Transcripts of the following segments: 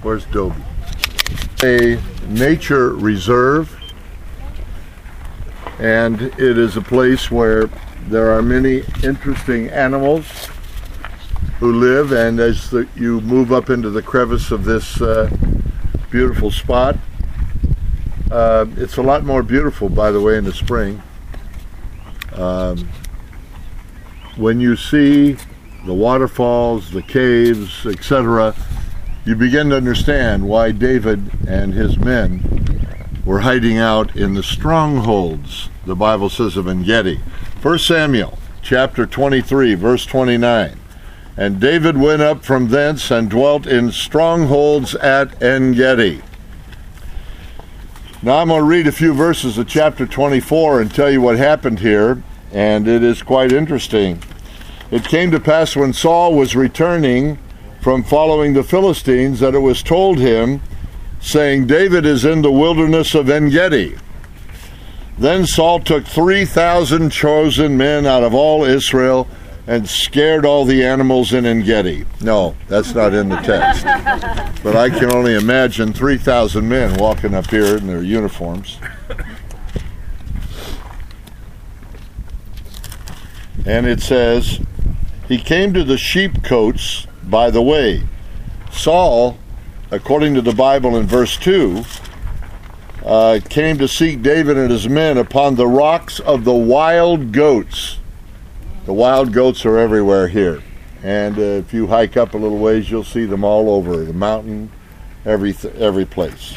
Where's Dobie? A nature reserve, and it is a place where there are many interesting animals who live, and as you move up into the crevice of this beautiful spot, it's a lot more beautiful, by the way, in the spring. When you see the waterfalls, the caves, etc., you begin to understand why David and his men were hiding out in the strongholds, the Bible says, of En-gedi. 1 Samuel chapter 23, verse 29. And David went up from thence and dwelt in strongholds at En-gedi. Now I'm going to read a few verses of chapter 24 and tell you what happened here, and it is quite interesting. It came to pass when Saul was returning from following the Philistines that it was told him, saying, David is in the wilderness of En-gedi. Then Saul took 3,000 chosen men out of all Israel and scared all the animals in En-gedi. No, that's not in the text. But I can only imagine 3,000 men walking up here in their uniforms. And it says, he came to the sheepcotes by the way. Saul, according to the Bible in verse 2, came to seek David and his men upon the rocks of the wild goats. The wild goats are everywhere here. And if you hike up a little ways, you'll see them all over the mountain, every place.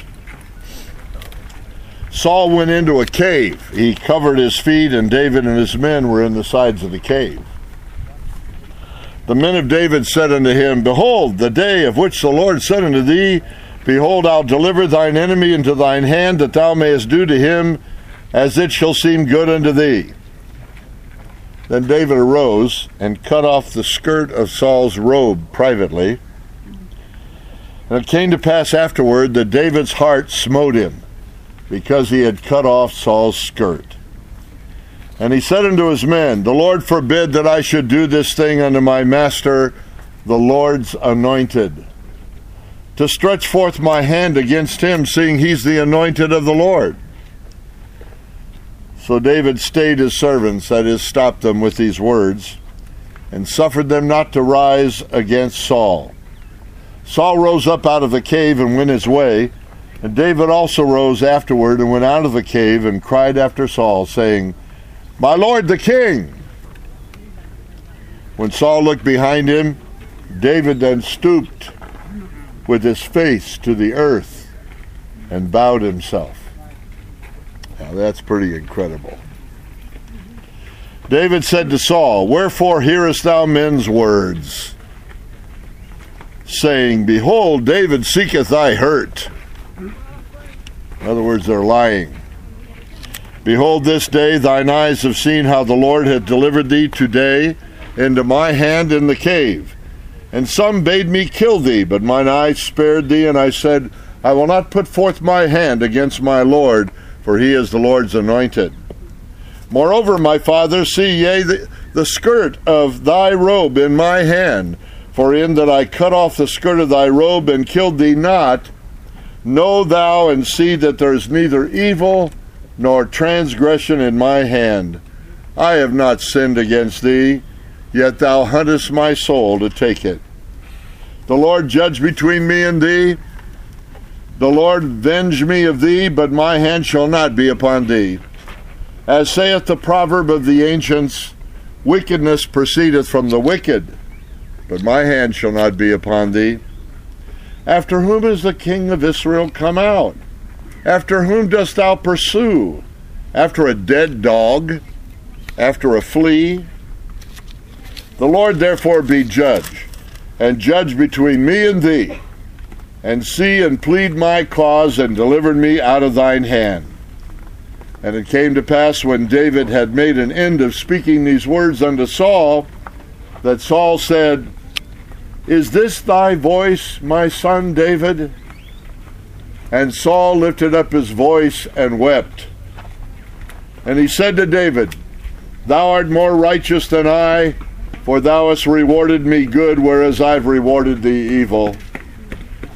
Saul went into a cave. He covered his feet, and David and his men were in the sides of the cave. The men of David said unto him, Behold, the day of which the Lord said unto thee, Behold, I'll deliver thine enemy into thine hand, that thou mayest do to him as it shall seem good unto thee. Then David arose and cut off the skirt of Saul's robe privately. And it came to pass afterward that David's heart smote him, because he had cut off Saul's skirt. And he said unto his men, The Lord forbid that I should do this thing unto my master, the Lord's anointed, to stretch forth my hand against him, seeing he's the anointed of the Lord. So David stayed his servants, that is, stopped them with these words, and suffered them not to rise against Saul. Saul rose up out of the cave and went his way, and David also rose afterward and went out of the cave and cried after Saul, saying, My lord the king! When Saul looked behind him, David then stooped with his face to the earth and bowed himself. Now that's pretty incredible. David said to Saul, Wherefore hearest thou men's words, saying, Behold, David seeketh thy hurt. In other words, they're lying. Behold, this day thine eyes have seen how the Lord hath delivered thee today into my hand in the cave. And some bade me kill thee, but mine eyes spared thee, and I said, I will not put forth my hand against my Lord, for he is the Lord's anointed. Moreover, my father, see, yea, the skirt of thy robe in my hand, for in that I cut off the skirt of thy robe and killed thee not, know thou and see that there is neither evil nor transgression in my hand. I have not sinned against thee, yet thou huntest my soul to take it. The Lord judge between me and thee. The Lord venge me of thee, but my hand shall not be upon thee. As saith the proverb of the ancients, wickedness proceedeth from the wicked, but my hand shall not be upon thee. After whom is the king of Israel come out? After whom dost thou pursue? After a dead dog? After a flea? The Lord therefore be judge, and judge between me and thee, and see and plead my cause, and deliver me out of thine hand. And it came to pass, when David had made an end of speaking these words unto Saul, that Saul said, Is this thy voice, my son David? And Saul lifted up his voice and wept. And he said to David, Thou art more righteous than I, for thou hast rewarded me good, whereas I've rewarded thee evil.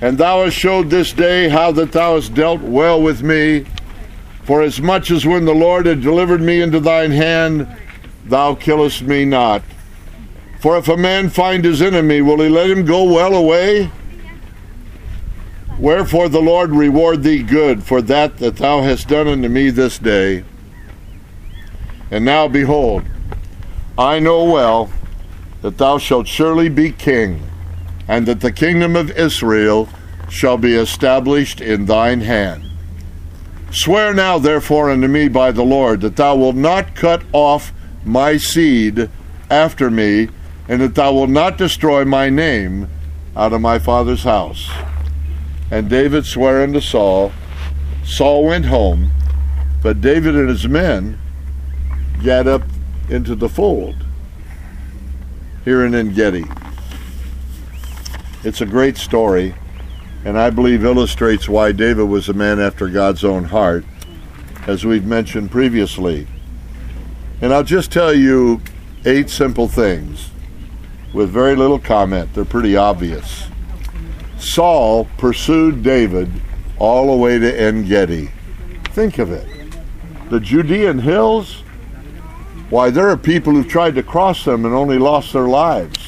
And thou hast showed this day how that thou hast dealt well with me, for as much as when the Lord had delivered me into thine hand, thou killest me not. For if a man find his enemy, will he let him go well away? Wherefore the Lord reward thee good for that thou hast done unto me this day. And now behold, I know well that thou shalt surely be king, and that the kingdom of Israel shall be established in thine hand. Swear now therefore unto me by the Lord, that thou wilt not cut off my seed after me, and that thou wilt not destroy my name out of my father's house. And David sware unto Saul. Saul went home, but David and his men gat up into the fold here in En-Gedi. It's a great story, and I believe illustrates why David was a man after God's own heart, as we've mentioned previously. And I'll just tell you 8 simple things with very little comment. They're pretty obvious. Saul pursued David all the way to En-Gedi. Think of it. The Judean hills, why, there are people who've tried to cross them and only lost their lives.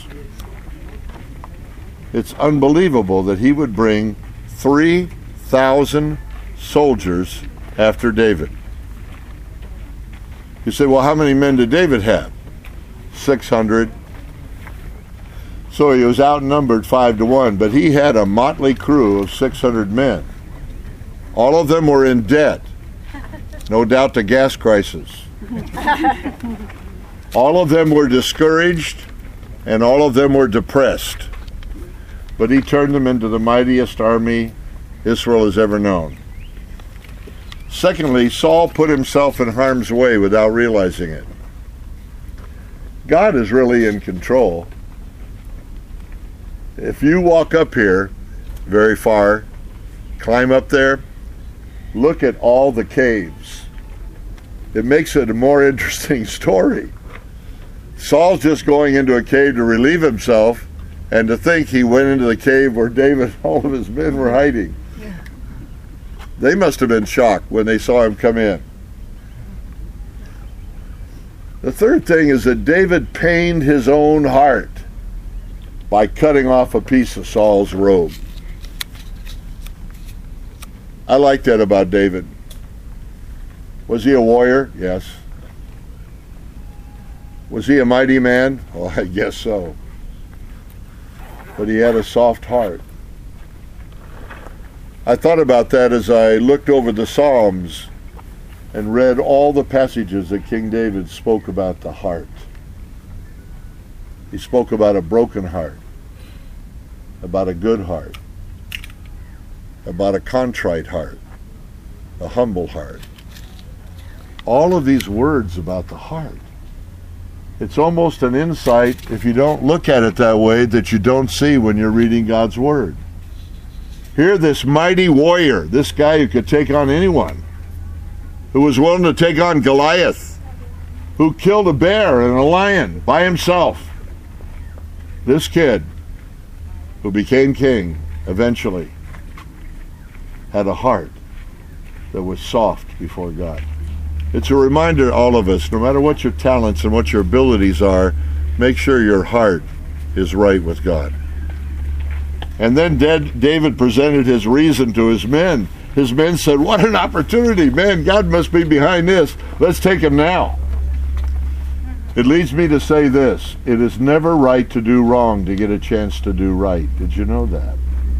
It's unbelievable that he would bring 3,000 soldiers after David. You say, well, how many men did David have? 600. So he was outnumbered 5-1, but he had a motley crew of 600 men. All of them were in debt. No doubt the gas crisis. All of them were discouraged, and all of them were depressed. But he turned them into the mightiest army Israel has ever known. Secondly, Saul put himself in harm's way without realizing it. God is really in control. If you walk up here very far, climb up there, look at all the caves. It makes it a more interesting story. Saul's just going into a cave to relieve himself, and to think he went into the cave where David and all of his men were hiding. Yeah. They must have been shocked when they saw him come in. The third thing is that David pained his own heart by cutting off a piece of Saul's robe. I like that about David. Was he a warrior? Yes. Was he a mighty man? Oh, I guess so. But he had a soft heart. I thought about that as I looked over the Psalms and read all the passages that King David spoke about the heart. He spoke about a broken heart, about a good heart, about a contrite heart, a humble heart. All of these words about the heart. It's almost an insight, if you don't look at it that way, that you don't see when you're reading God's Word. Here, this mighty warrior, this guy who could take on anyone, who was willing to take on Goliath, who killed a bear and a lion by himself. This kid, who became king eventually, had a heart that was soft before God. It's a reminder to all of us, no matter what your talents and what your abilities are, make sure your heart is right with God. And then David presented his reason to his men. His men said, what an opportunity. Man, God must be behind this. Let's take him now. It leads me to say this. It is never right to do wrong to get a chance to do right. Did you know that?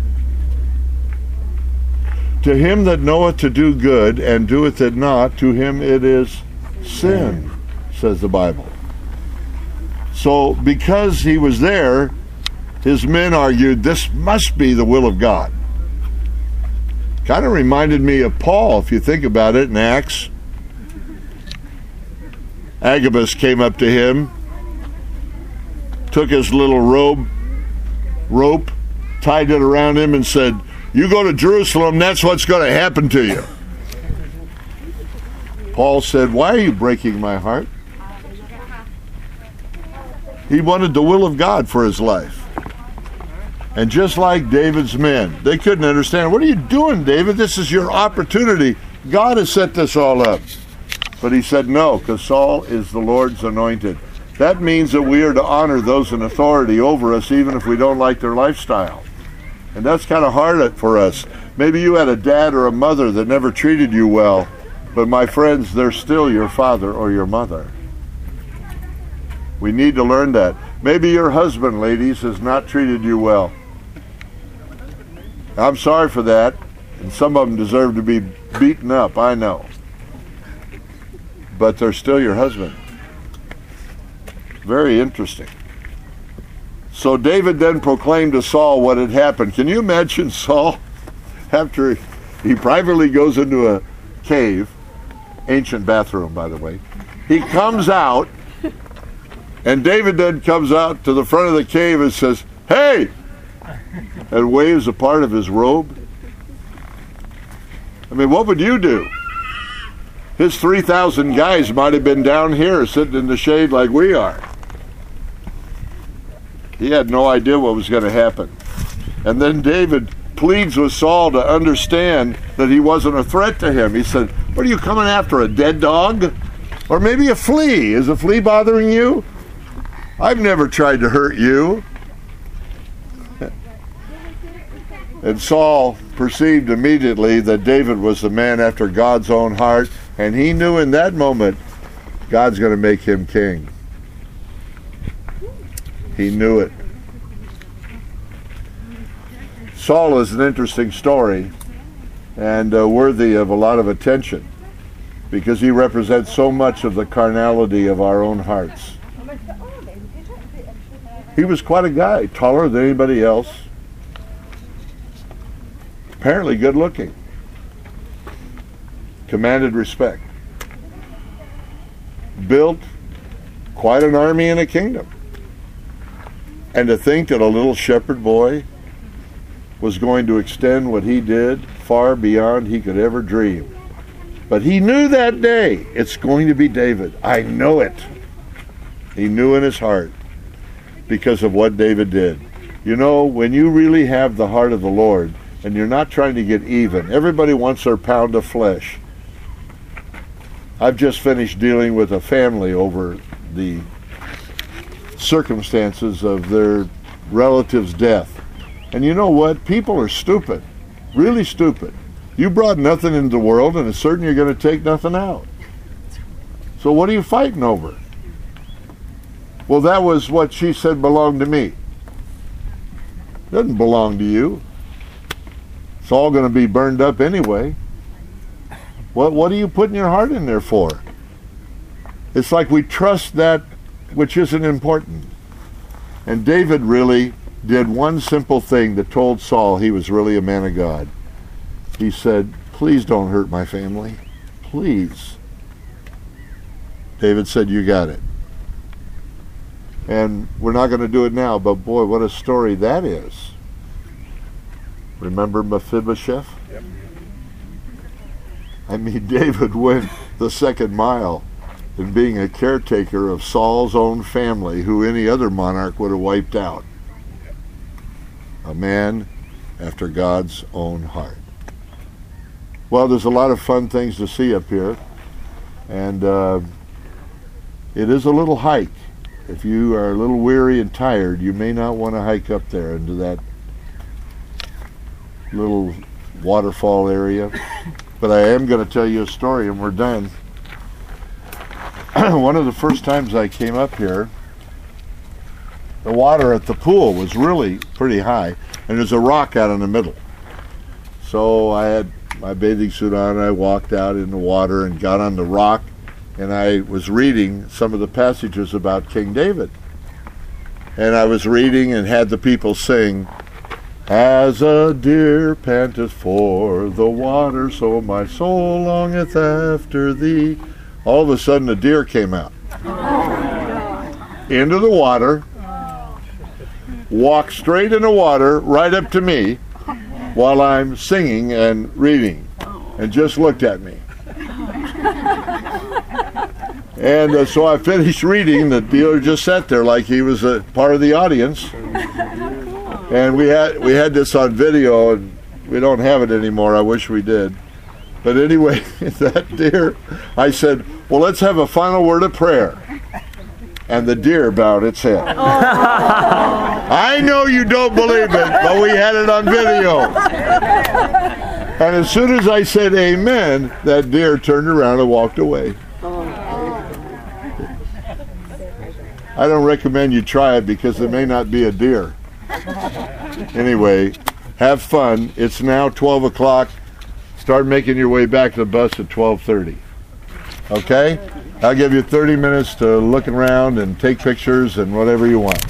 To him that knoweth to do good and doeth it not, to him it is sin, says the Bible. So because he was there, his men argued, this must be the will of God. Kind of reminded me of Paul, if you think about it, in Acts. Agabus came up to him, took his little rope, tied it around him, and said, you go to Jerusalem, that's what's going to happen to you. Paul said, why are you breaking my heart? He wanted the will of God for his life. And just like David's men, they couldn't understand. What are you doing, David? This is your opportunity. God has set this all up. But he said no, because Saul is the Lord's anointed. That means that we are to honor those in authority over us, even if we don't like their lifestyle. And that's kind of hard for us. Maybe you had a dad or a mother that never treated you well, but my friends, they're still your father or your mother. We need to learn that. Maybe your husband, ladies, has not treated you well. I'm sorry for that, and some of them deserve to be beaten up, I know. But they're still your husband. Very interesting. So David then proclaimed to Saul what had happened. Can you imagine Saul, after he privately goes into a cave, ancient bathroom, by the way, he comes out, and David then comes out to the front of the cave and says, "Hey!" and waves a part of his robe. I mean, what would you do? His 3,000 guys might have been down here sitting in the shade like we are. He had no idea what was going to happen. And then David pleads with Saul to understand that he wasn't a threat to him. He said, "What are you coming after, a dead dog? Or maybe a flea? Is a flea bothering you? I've never tried to hurt you." And Saul perceived immediately that David was the man after God's own heart, and he knew in that moment God's going to make him king. He knew it. Saul is an interesting story and worthy of a lot of attention because he represents so much of the carnality of our own hearts. He was quite a guy, taller than anybody else. Apparently good looking. Commanded respect. Built quite an army and a kingdom. And to think that a little shepherd boy was going to extend what he did far beyond he could ever dream. But he knew that day, it's going to be David. I know it. He knew in his heart because of what David did. You know, when you really have the heart of the Lord and you're not trying to get even, everybody wants their pound of flesh. I've just finished dealing with a family over the circumstances of their relative's death. And you know what? People are stupid, really stupid. You brought nothing into the world, and it's certain you're going to take nothing out. So what are you fighting over? Well, that was what she said belonged to me. Doesn't belong to you. It's all going to be burned up anyway. What are you putting your heart in there for? It's like we trust that which isn't important. And David really did one simple thing that told Saul he was really a man of God. He said, "Please don't hurt my family. Please." David said, "You got it." And we're not going to do it now, but boy, what a story that is. Remember Mephibosheth? Yep. I mean, David went the second mile in being a caretaker of Saul's own family, who any other monarch would have wiped out. A man after God's own heart. Well, there's a lot of fun things to see up here, and it is a little hike. If you are a little weary and tired, you may not want to hike up there into that little waterfall area. But I am going to tell you a story, and we're done. One of the first times I came up here, the water at the pool was really pretty high, and there's a rock out in the middle. So I had my bathing suit on, and I walked out in the water and got on the rock, and I was reading some of the passages about King David. And I was reading and had the people sing, "As a deer panteth for the water, so my soul longeth after thee." All of a sudden a deer came out. Into the water, walked straight in the water, right up to me, while I'm singing and reading, and just looked at me. And so I finished reading. The dealer just sat there like he was a part of the audience. And we had this on video, and we don't have it anymore. I wish we did. But anyway, that deer, I said, well, let's have a final word of prayer. And the deer bowed its head. I know you don't believe it, but we had it on video. And as soon as I said amen, that deer turned around and walked away. I don't recommend you try it because it may not be a deer. Anyway, have fun. It's now 12 o'clock. Start making your way back to the bus at 12:30. Okay? I'll give you 30 minutes to look around and take pictures and whatever you want.